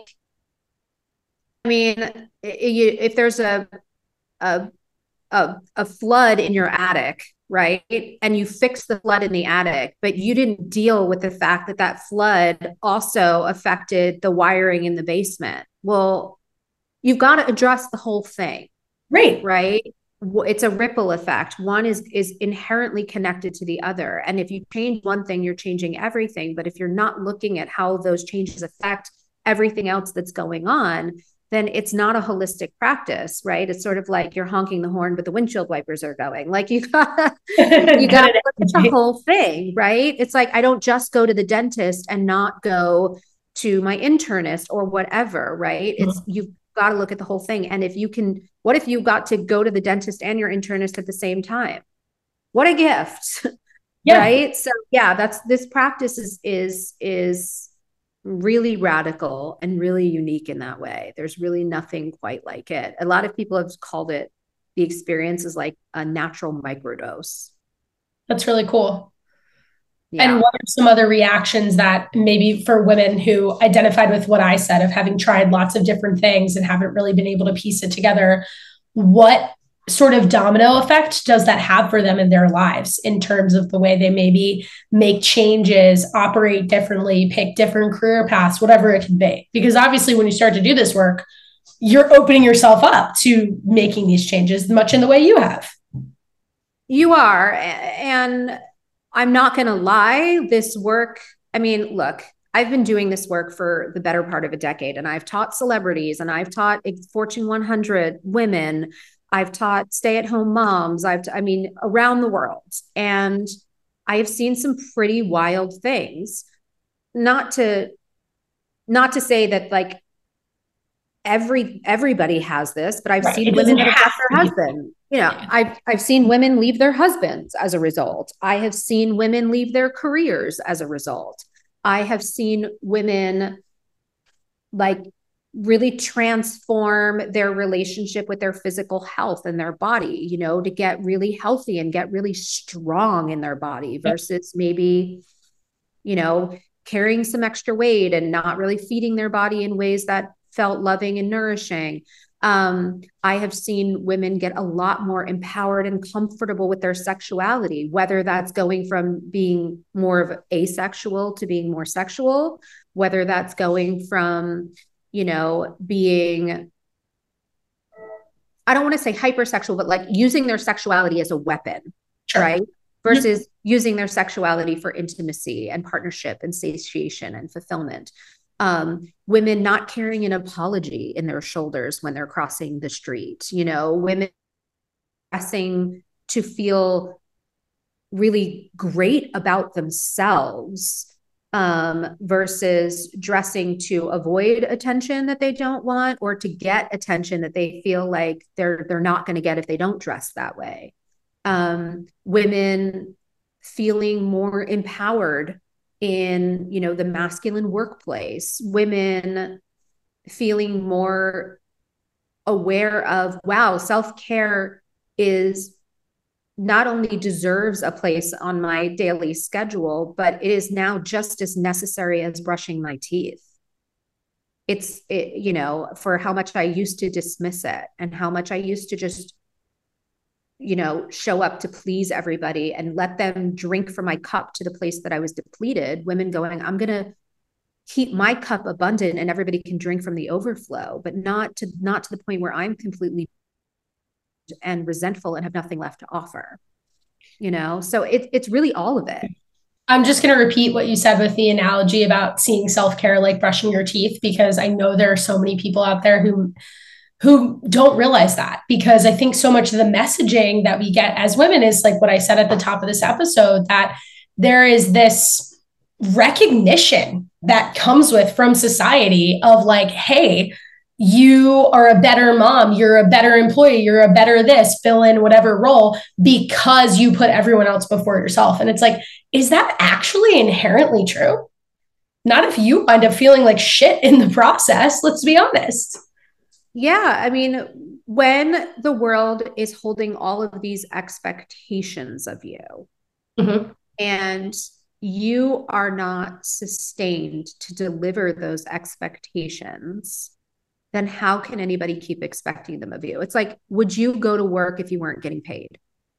I mean, if there's a, a, a, a flood in your attic, right? And you fix the flood in the attic, but you didn't deal with the fact that that flood also affected the wiring in the basement. Well, you've got to address the whole thing. Right. Right. It's a ripple effect. One is, is inherently connected to the other. And if you change one thing, you're changing everything. But if you're not looking at how those changes affect everything else that's going on, then it's not a holistic practice, right? It's sort of like you're honking the horn, but the windshield wipers are going. Like you got, you got to look at the whole thing, right? It's like, I don't just go to the dentist and not go to my internist or whatever, right? Mm-hmm. It's, you've got to look at the whole thing. And if you can, what if you got to go to the dentist and your internist at the same time? What a gift. Yeah. Right. So yeah, that's, this practice is, is, is really radical and really unique in that way. There's really nothing quite like it. A lot of people have called it, the experience is like a natural microdose. That's really cool. Yeah. And what are some other reactions that maybe for women who identified with what I said of having tried lots of different things and haven't really been able to piece it together, what sort of domino effect does that have for them in their lives in terms of the way they maybe make changes, operate differently, pick different career paths, whatever it can be? Because obviously when you start to do this work, you're opening yourself up to making these changes much in the way you have. You are. And I'm not going to lie, this work, I mean, look, I've been doing this work for the better part of a decade, and I've taught celebrities, and I've taught Fortune one hundred women. I've taught stay-at-home moms. I've, t- I mean, around the world. And I have seen some pretty wild things. Not to, not to say that like every, everybody has this, but I've right. seen women that have left their husband. You know, I've, I've seen women leave their husbands as a result. I have seen women leave their careers as a result. I have seen women like really transform their relationship with their physical health and their body, you know, to get really healthy and get really strong in their body versus maybe, you know, carrying some extra weight and not really feeding their body in ways that felt loving and nourishing. Um, I have seen women get a lot more empowered and comfortable with their sexuality, whether that's going from being more of asexual to being more sexual, whether that's going from, you know, being, I don't want to say hypersexual, but like using their sexuality as a weapon, sure. right? Versus mm-hmm. using their sexuality for intimacy and partnership and satiation and fulfillment. Um, women not carrying an apology in their shoulders when they're crossing the street, you know, women dressing to feel really great about themselves, um, versus dressing to avoid attention that they don't want or to get attention that they feel like they're, they're not going to get if they don't dress that way. Um, women feeling more empowered in, you know, the masculine workplace, women feeling more aware of, wow, self-care is not only deserves a place on my daily schedule, but it is now just as necessary as brushing my teeth. It's, it, you know, for how much I used to dismiss it and how much I used to just, you know, show up to please everybody and let them drink from my cup to the place that I was depleted. Women going, I'm going to keep my cup abundant and everybody can drink from the overflow, but not to, not to the point where I'm completely and resentful and have nothing left to offer, you know? So it, it's really all of it. I'm just going to repeat what you said with the analogy about seeing self-care like brushing your teeth, because I know there are so many people out there who who don't realize that, because I think so much of the messaging that we get as women is like what I said at the top of this episode, that there is this recognition that comes with from society of like, hey, you are a better mom, you're a better employee, you're a better this, fill in whatever role, because you put everyone else before yourself. And it's like, is that actually inherently true? Not if you wind up feeling like shit in the process, let's be honest. Yeah. I mean, when the world is holding all of these expectations of you, mm-hmm. and you are not sustained to deliver those expectations, then how can anybody keep expecting them of you? It's like, would you go to work if you weren't getting paid?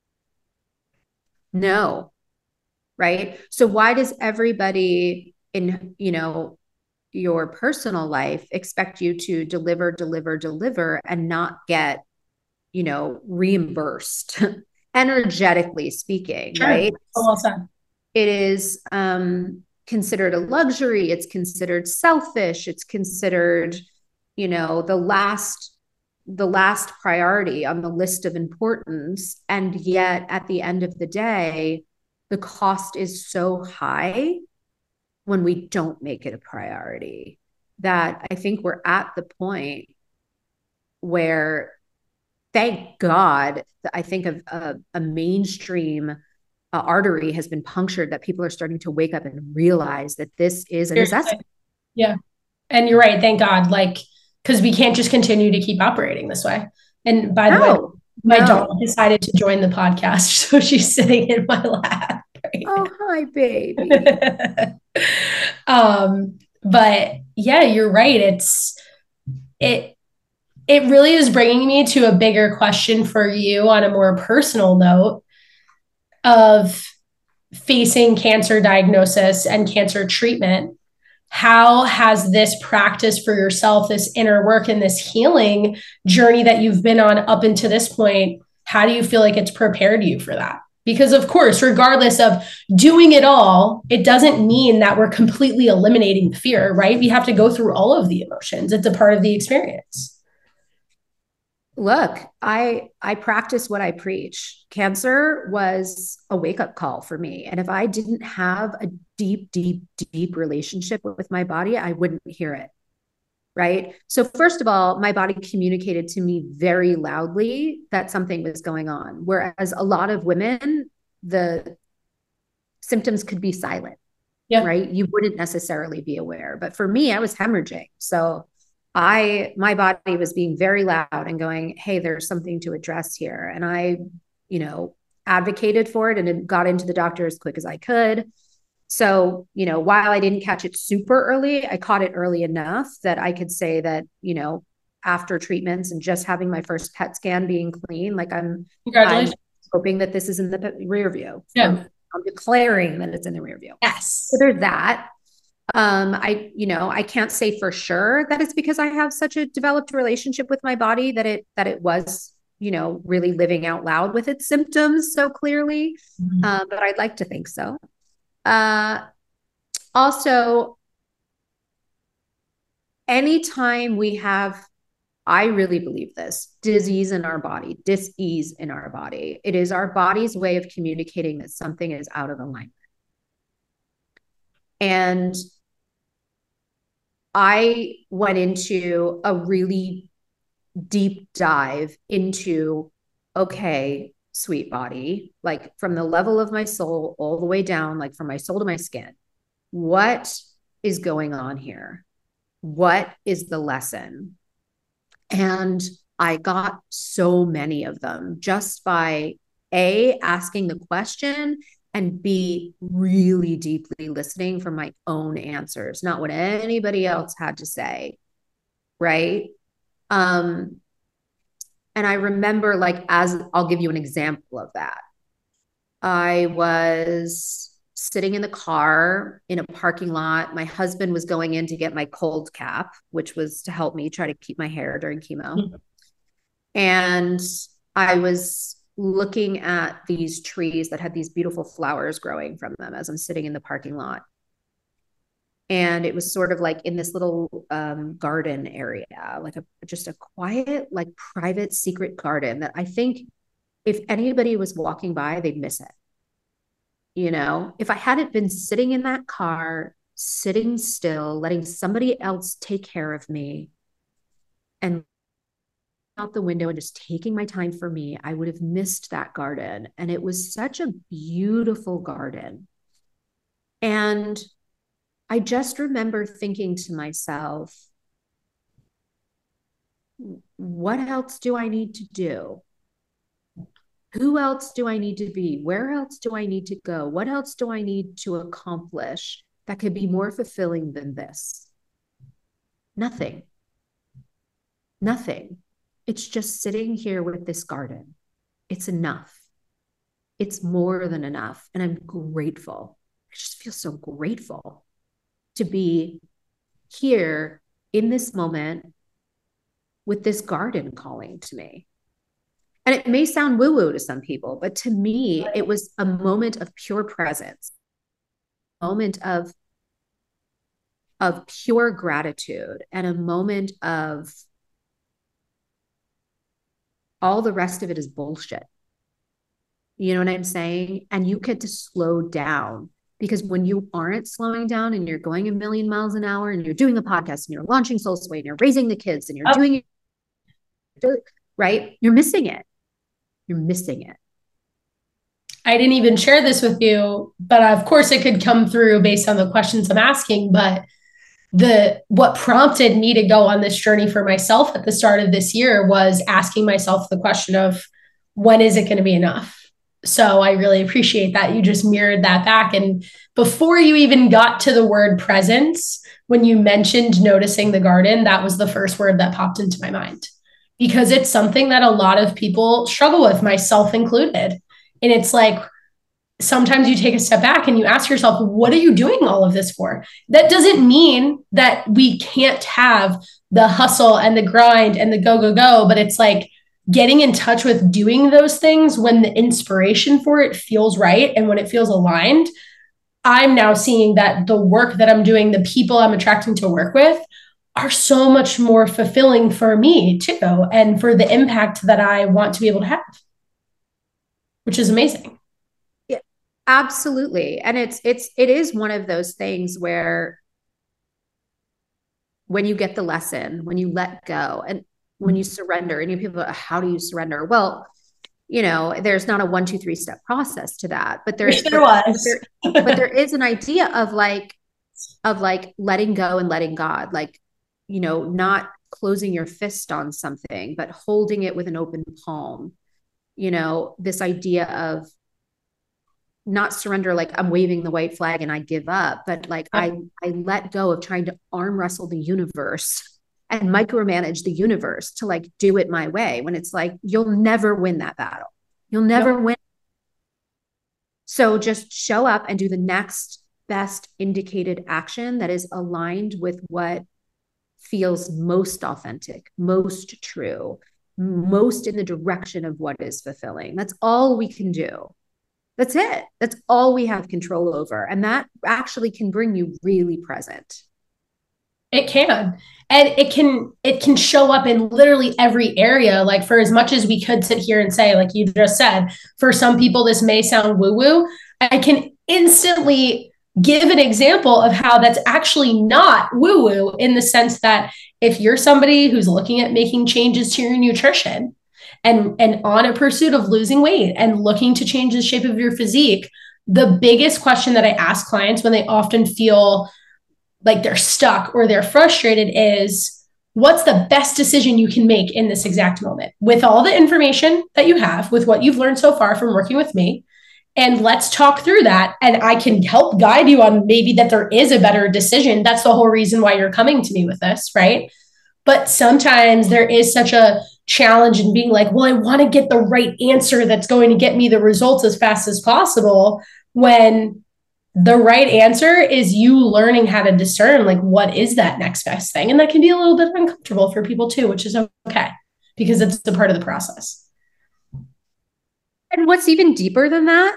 No. Right? So why does everybody in, you know, your personal life expect you to deliver, deliver, deliver and not get, you know, reimbursed, energetically speaking, sure. Right? Well said. It is um, considered a luxury. It's considered selfish. It's considered, you know, the last, the last priority on the list of importance. And yet at the end of the day, the cost is so high when we don't make it a priority that I think we're at the point where, thank God, I think of a, a mainstream uh, artery has been punctured, that people are starting to wake up and realize that this is a necessity. Yeah. And you're right. Thank God. Like, because we can't just continue to keep operating this way. And by the no, way, my no. dog decided to join the podcast, so she's sitting in my lap. Right oh, now. Hi, baby. um, but yeah, you're right. It's it. It really is bringing me to a bigger question for you on a more personal note of facing cancer diagnosis and cancer treatment. How has this practice for yourself, this inner work and this healing journey that you've been on up until this point, how do you feel like it's prepared you for that? Because of course, regardless of doing it all, it doesn't mean that we're completely eliminating fear, right? We have to go through all of the emotions. It's a part of the experience. Look, I I practice what I preach. Cancer was a wake-up call for me. And if I didn't have a deep, deep, deep relationship with my body, I wouldn't hear it. Right? So first of all, my body communicated to me very loudly that something was going on. Whereas a lot of women, the symptoms could be silent. Yeah. Right? You wouldn't necessarily be aware. But for me, I was hemorrhaging. So I, my body was being very loud and going, hey, there's something to address here. And I, you know, advocated for it and got into the doctor as quick as I could. So, you know, while I didn't catch it super early, I caught it early enough that I could say that, you know, after treatments and just having my first P E T scan being clean, like I'm, I'm hoping that this is in the rear view. Yeah. So I'm declaring that it's in the rear view. Yes. So there's that. Um, I, you know, I can't say for sure that it's because I have such a developed relationship with my body that it, that it was, you know, really living out loud with its symptoms so clearly. Mm-hmm. Uh, but I'd like to think so. Uh, also, anytime we have, I really believe this, disease in our body, dis-ease in our body, it is our body's way of communicating that something is out of alignment. And I went into a really deep dive into, okay, sweet body, like from the level of my soul all the way down, like from my soul to my skin, what is going on here? What is the lesson? And I got so many of them just by A, asking the question, and B, really deeply listening for my own answers, not what anybody else had to say, right? Um, and I remember, like, as I'll give you an example of that. I was sitting in the car in a parking lot. My husband was going in to get my cold cap, which was to help me try to keep my hair during chemo. Mm-hmm. And I was looking at these trees that had these beautiful flowers growing from them as I'm sitting in the parking lot. And it was sort of like in this little um, garden area, like a just a quiet, like private secret garden that I think if anybody was walking by, they'd miss it. You know, if I hadn't been sitting in that car, sitting still, letting somebody else take care of me and out the window and just taking my time for me, I would have missed that garden. And it was such a beautiful garden. And I just remember thinking to myself, what else do I need to do? Who else do I need to be? Where else do I need to go? What else do I need to accomplish that could be more fulfilling than this? Nothing. Nothing. It's just sitting here with this garden. It's enough. It's more than enough. And I'm grateful. I just feel so grateful to be here in this moment with this garden calling to me. And it may sound woo-woo to some people, but to me, it was a moment of pure presence, a moment of, of pure gratitude, and a moment of all the rest of it is bullshit. You know what I'm saying? And you get to slow down, because when you aren't slowing down and you're going a million miles an hour and you're doing a podcast and you're launching Soul Sway and you're raising the kids and you're oh. doing it, right? You're missing it. You're missing it. I didn't even share this with you, but of course it could come through based on the questions I'm asking. But the what prompted me to go on this journey for myself at the start of this year was asking myself the question of, when is it going to be enough? So I really appreciate that you just mirrored that back. And before you even got to the word presence, when you mentioned noticing the garden, that was the first word that popped into my mind, because it's something that a lot of people struggle with, myself included. And it's like, sometimes you take a step back and you ask yourself, what are you doing all of this for? That doesn't mean that we can't have the hustle and the grind and the go, go, go, but it's like getting in touch with doing those things when the inspiration for it feels right and when it feels aligned. I'm now seeing that the work that I'm doing, the people I'm attracting to work with, are so much more fulfilling for me too, and for the impact that I want to be able to have, which is amazing. Yeah, absolutely. And it's, it's, it is one of those things where when you get the lesson, when you let go and when you surrender, and you people, how do you surrender? Well, you know, there's not a one, two, three step process to that, but there, there was, there, but there is an idea of like, of like letting go and letting God, like, you know, not closing your fist on something, but holding it with an open palm. You know, this idea of not surrender, like I'm waving the white flag and I give up, but like I, I let go of trying to arm wrestle the universe and micromanage the universe to like do it my way, when it's like, you'll never win that battle. You'll never nope. win. So just show up and do the next best indicated action that is aligned with what feels most authentic, most true, most in the direction of what is fulfilling. That's all we can do. That's it. That's all we have control over. And that actually can bring you really present. It can. And it can, it can show up in literally every area. Like, for as much as we could sit here and say, like you just said, for some people, this may sound woo-woo. I can instantly give an example of how that's actually not woo-woo, in the sense that if you're somebody who's looking at making changes to your nutrition and, and on a pursuit of losing weight and looking to change the shape of your physique, the biggest question that I ask clients when they often feel like they're stuck or they're frustrated is, what's the best decision you can make in this exact moment with all the information that you have, with what you've learned so far from working with me? And let's talk through that. And I can help guide you on maybe that there is a better decision. That's the whole reason why you're coming to me with this, right? But sometimes there is such a challenge in being like, well, I want to get the right answer that's going to get me the results as fast as possible, when the right answer is you learning how to discern, like, what is that next best thing? And that can be a little bit uncomfortable for people too, which is okay, because it's a part of the process. And what's even deeper than that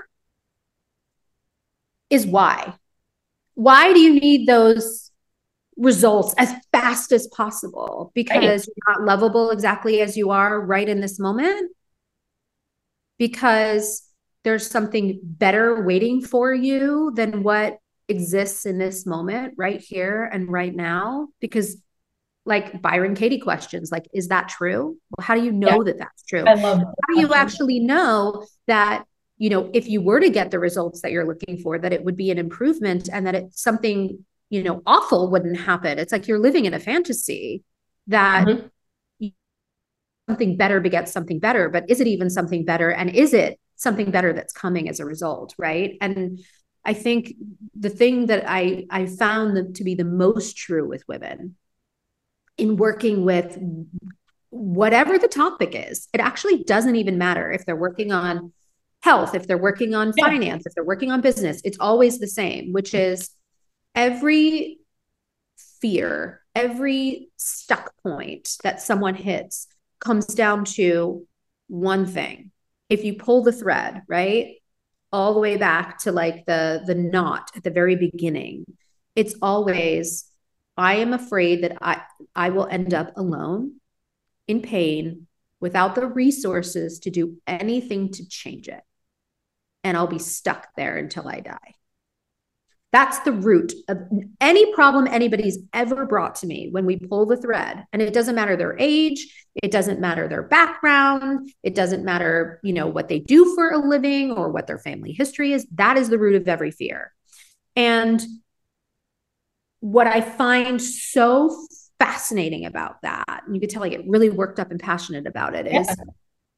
is why. Why do you need those results as fast as possible? Because right. You're not lovable exactly as you are right in this moment? Because there's something better waiting for you than what exists in this moment right here and right now? Because like Byron Katie questions, like, is that true? Well, how do you know yeah. that that's true? I love that. How do you actually know that, you know, if you were to get the results that you're looking for, that it would be an improvement and that it's something, you know, awful wouldn't happen? It's like you're living in a fantasy that mm-hmm. something better begets something better, but is it even something better? And is it something better that's coming as a result, right? And I think the thing that I, I found to be the most true with women in working with whatever the topic is, it actually doesn't even matter if they're working on health, if they're working on yeah. finance, if they're working on business, it's always the same, which is every fear, every stuck point that someone hits comes down to one thing. If you pull the thread, right, all the way back to like the, the knot at the very beginning, it's always, I am afraid that I, I will end up alone in pain without the resources to do anything to change it. And I'll be stuck there until I die. That's the root of any problem anybody's ever brought to me when we pull the thread. And it doesn't matter their age. It doesn't matter their background. It doesn't matter, you know, what they do for a living or what their family history is. That is the root of every fear. And what I find so fascinating about that, and you could tell I get really worked up and passionate about it, is yeah.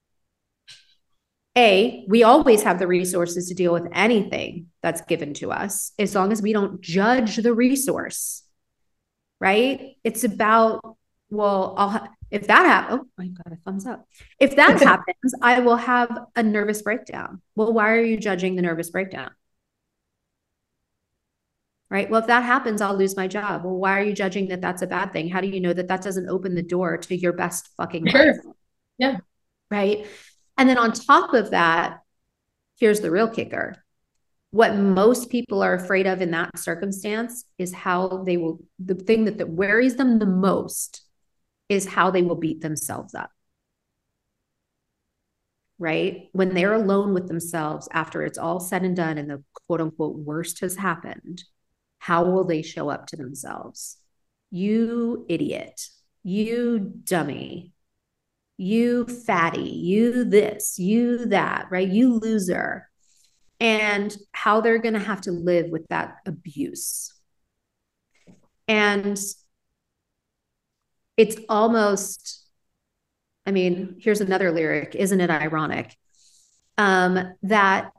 A, we always have the resources to deal with anything that's given to us, as long as we don't judge the resource, right? It's about, well, I'll ha- if that happens, oh my God, a thumbs up. If that happens, I will have a nervous breakdown. Well, why are you judging the nervous breakdown? Right? Well, if that happens, I'll lose my job. Well, why are you judging that that's a bad thing? How do you know that that doesn't open the door to your best fucking sure. life? Yeah. Right. And then on top of that, here's the real kicker. What most people are afraid of in that circumstance is how they will, the thing that, that worries them the most is how they will beat themselves up. Right? When they're alone with themselves after it's all said and done and the quote unquote worst has happened, how will they show up to themselves? You idiot, you dummy, you fatty, you this, you that, right? You loser. And how they're going to have to live with that abuse. And it's almost, I mean, here's another lyric, isn't it ironic? Um, that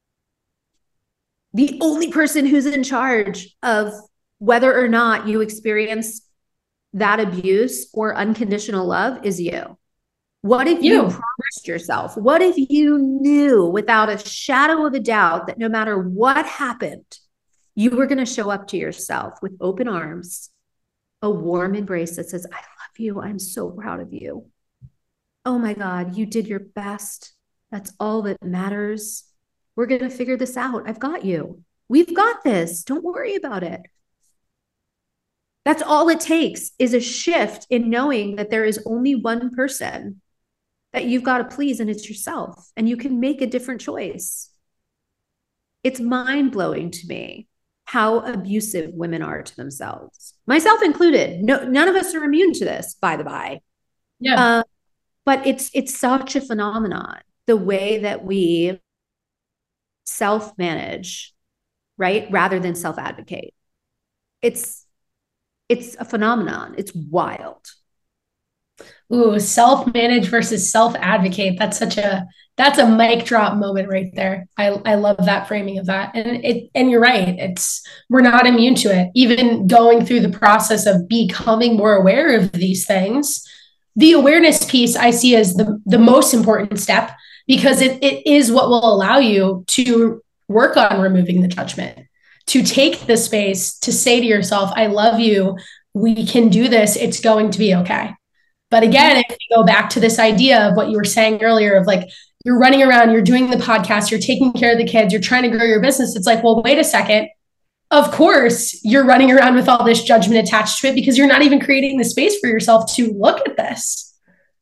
the only person who's in charge of whether or not you experience that abuse or unconditional love is you. What if you, you promised yourself? What if you knew without a shadow of a doubt that no matter what happened, you were going to show up to yourself with open arms, a warm embrace that says, I love you. I'm so proud of you. Oh my God, you did your best. That's all that matters. We're going to figure this out. I've got you. We've got this. Don't worry about it. That's all it takes is a shift in knowing that there is only one person that you've got to please, and it's yourself, and you can make a different choice. It's mind-blowing to me how abusive women are to themselves, myself included. No, none of us are immune to this, by the by. Yeah. Uh, but it's it's such a phenomenon, the way that we self-manage, right, rather than self-advocate. It's it's a phenomenon. It's wild. Ooh, self-manage versus self-advocate. That's such a, that's a mic drop moment right there. I, I love that framing of that. And it, and you're right. It's, we're not immune to it. Even going through the process of becoming more aware of these things, the awareness piece I see as the, the most important step, because it, it is what will allow you to work on removing the judgment, to take the space to say to yourself, I love you. We can do this. It's going to be okay. But again, if you go back to this idea of what you were saying earlier of like you're running around, you're doing the podcast, you're taking care of the kids, you're trying to grow your business. It's like, well, wait a second. Of course, you're running around with all this judgment attached to it because you're not even creating the space for yourself to look at this.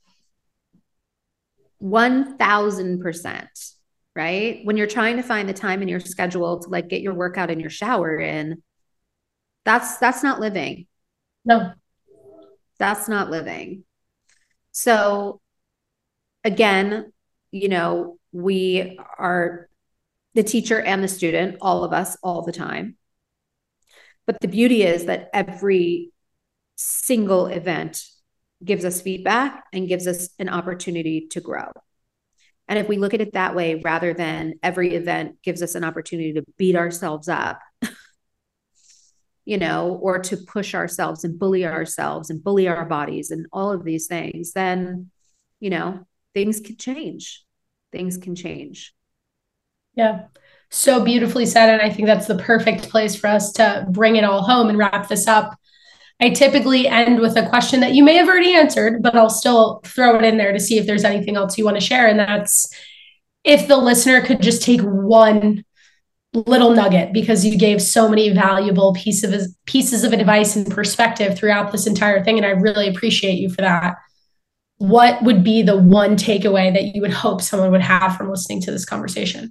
one thousand percent, right? When you're trying to find the time in your schedule to like get your workout and your shower in, that's, that's not living. No, that's not living. So again, you know, we are the teacher and the student, all of us, all the time. But the beauty is that every single event gives us feedback and gives us an opportunity to grow. And if we look at it that way, rather than every event gives us an opportunity to beat ourselves up, you know, or to push ourselves and bully ourselves and bully our bodies and all of these things, then, you know, things can change. Things can change. Yeah. So beautifully said. And I think that's the perfect place for us to bring it all home and wrap this up. I typically end with a question that you may have already answered, but I'll still throw it in there to see if there's anything else you want to share. And that's, if the listener could just take one little nugget, because you gave so many valuable piece of, pieces of advice and perspective throughout this entire thing. And I really appreciate you for that. What would be the one takeaway that you would hope someone would have from listening to this conversation?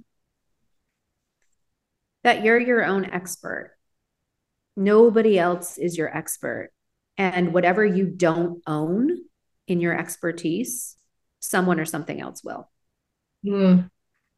That you're your own expert. Nobody else is your expert. And whatever you don't own in your expertise, someone or something else will. Mm.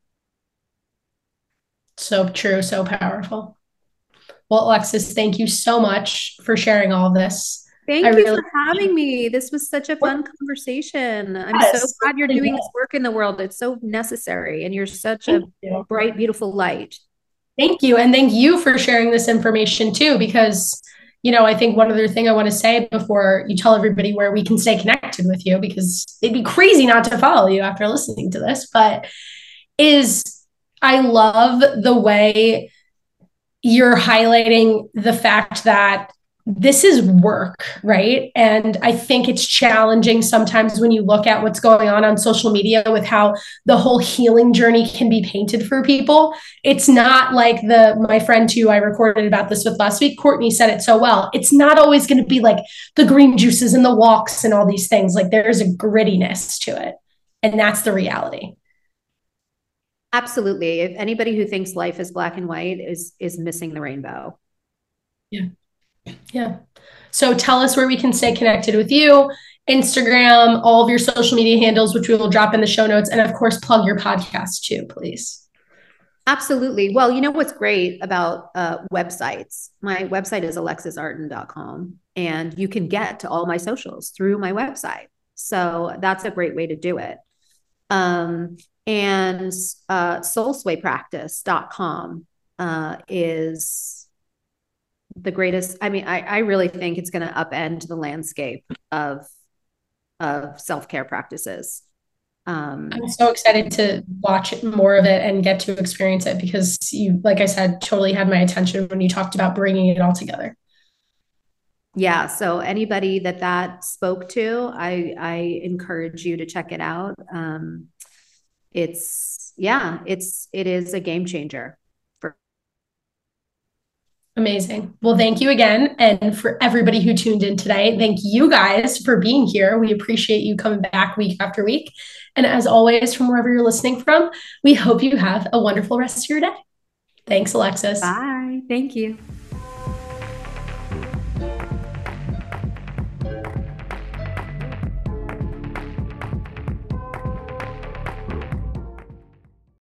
So true, so powerful. Well, Alexis, thank you so much for sharing all of this. Thank I you really for having me. This was such a fun conversation. I'm yes, so glad you're doing this work in the world. It's so necessary. And you're such thank a you. bright, beautiful light. Thank you. And thank you for sharing this information too, because, you know, I think one other thing I want to say before you tell everybody where we can stay connected with you, because it'd be crazy not to follow you after listening to this, but is I love the way you're highlighting the fact that this is work, right? And I think it's challenging sometimes when you look at what's going on on social media with how the whole healing journey can be painted for people. It's not like the, my friend who I recorded about this with last week, Courtney, said it so well. It's not always going to be like the green juices and the walks and all these things. Like there's a grittiness to it. And that's the reality. Absolutely. If anybody who thinks life is black and white is, is missing the rainbow. Yeah. Yeah. So tell us where we can stay connected with you, Instagram, all of your social media handles, which we will drop in the show notes. And of course, plug your podcast too, please. Absolutely. Well, you know, what's great about uh, websites, my website is alexis arden dot com, and you can get to all my socials through my website. So that's a great way to do it. Um, and uh, soul sway practice dot com uh, is the greatest. I mean, I, I really think it's going to upend the landscape of, of self-care practices. Um, I'm so excited to watch more of it and get to experience it, because you, like I said, totally had my attention when you talked about bringing it all together. Yeah. So anybody that that spoke to, I, I encourage you to check it out. Um, it's, yeah, it's, it is a game changer. Amazing. Well, thank you again. And for everybody who tuned in today, thank you guys for being here. We appreciate you coming back week after week. And as always, from wherever you're listening from, we hope you have a wonderful rest of your day. Thanks, Alexis. Bye. Thank you.